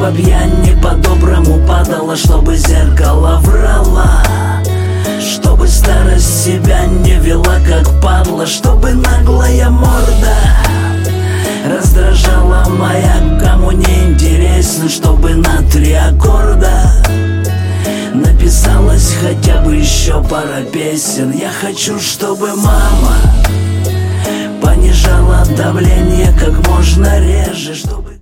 по пьяни по-доброму падала, чтобы зеркало врала, чтобы старость себя не вела как падла, чтобы наглая морда раздражала моя, кому не интересно, чтобы на 3 аккорда написалось хотя бы еще пара песен. Я хочу, чтобы мама понижала давление как можно реже, чтобы